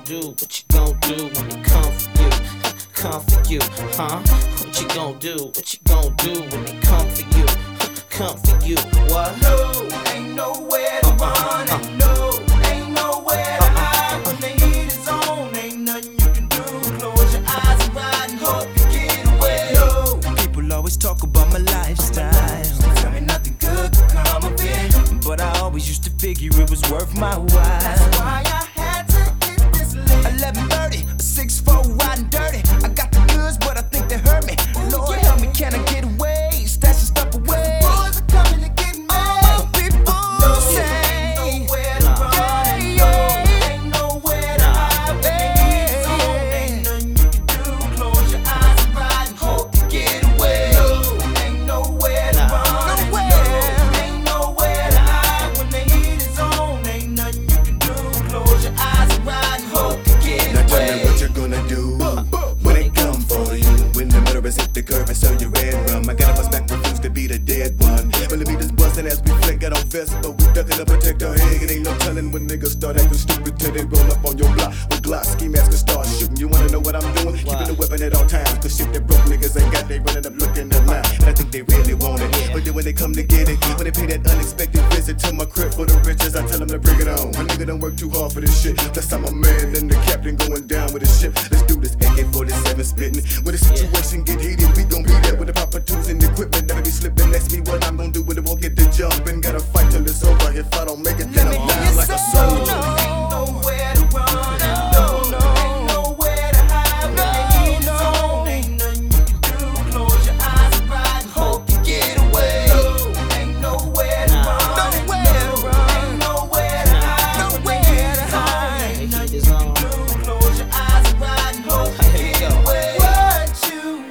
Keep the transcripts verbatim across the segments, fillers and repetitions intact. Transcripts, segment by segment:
gon' do? What you gon' do when they come for you? Come for you, huh? What you gon' do? What you gon' do when they come for you? Come for you, what? No, ain't nowhere to run, and no, ain't nowhere to hide. When the heat is on, ain't nothing you can do. Close your eyes and ride and hope you get away. No, people always talk about my lifestyle. tell me nothing good could come of it. But I always used to figure it was worth my while. That's why I had to hit this lick. eleven thirty, six four, riding dirty. I got the goods, but I think they hurt me. Lord help me, can I get away? Stash the stuff away. Boys are coming to get me. Oh, people No, say, ain't nowhere to run, and no, ain't nowhere to hide. When the heat is on, ain't nothing you can do. Close your eyes and ride and hope you get away. No, ain't nowhere to run, and no, ain't nowhere to hide. When the heat is on, ain't nothing you can do. Close your eyes and ride and hope you get Now tell me away. what you're gonna do when they come for you. When the murderers hit the curve and serve you red rum. I got a bus back, refuse to be the dead one. When the beat is bustin' as we flick, got on vest, but we duckin' to protect our head. It ain't no tellin' when niggas start acting stupid till they roll up on your block with Glock ski mask and start shooting. You wanna know what I'm doing? Keeping the weapon at all times, cause shit that broke niggas ain't got, they running up looking at mine. And I think they really want it, but then when they come to get it, when they pay that unexpected visit to my crib for the riches, I tell them to bring it on. My nigga don't work too hard for this shit, plus I'm a man and the captain going down with the ship. Let's do this A K forty-seven spittin'. When the situation get heated, we gon' be there with the proper tools and equipment. Never be slipping, ask me what I'm gon' do when it won't get the jump. And gotta fight till it's over, if I don't make it then I'm down like a soldier. Ain't nowhere to run, and no, ain't nowhere to hide. When the heat is on, ain't nothing you can do. Close your eyes and ride and hope you get away. No, ain't nowhere to run, and no, ain't nowhere to hide. When the heat is on, ain't nothing you can do. Close your eyes and ride and hope you get away. What you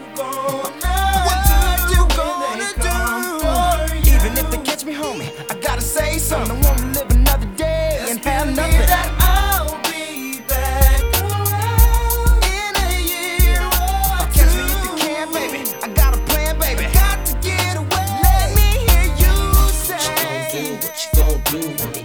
gonna What you do gonna when they do? come for you? Even if they catch me, homie, I gotta say something. I wanna live another day and have Believe nothing. that I'll be back around in a year or Catch me if two. you can, baby. I got a plan, baby. Got to get away. Let me hear you What you gon' do? say. What you gon' do when they